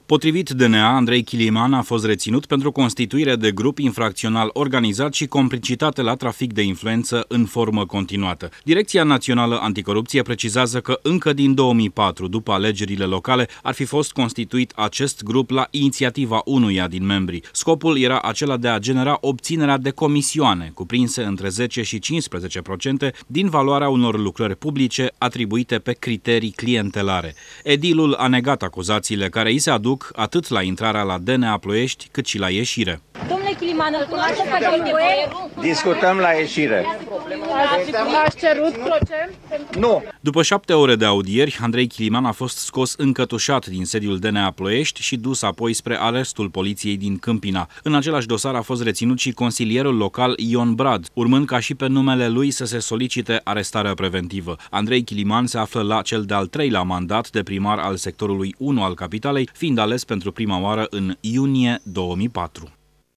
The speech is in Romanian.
Potrivit DNA, Andrei Chiliman a fost reținut pentru constituire de grup infracțional organizat și complicitate la trafic de influență în formă continuată. Direcția Națională Anticorupție precizează că încă din 2004, după alegerile locale, ar fi fost constituit acest grup la inițiativa unuia din membri. Scopul era acela de a genera obținerea de comisioane, cuprinse între 10 și 15% din valoarea unor lucrări publice atribuite pe criterii clientelare. Edilul a negat acuzațiile care îi se aduc atât la intrarea la DNA Ploiești, cât și la ieșire. Domnule Chiliman, îl cunoaște pe domnul Boieru? Discutăm la ieșire. Ați cerut procent? Nu. După 7 ore de audieri, Andrei Chiliman a fost scos încătușat din sediul DNA Ploiești și dus apoi spre arestul poliției din Câmpina. În același dosar a fost reținut și consilierul local Ion Brad, urmând ca și pe numele lui să se solicite arestarea preventivă. Andrei Chiliman se află la cel de-al 3-lea mandat de primar al sectorului 1 al capitalei, fiind ales pentru prima oară în iunie 2004.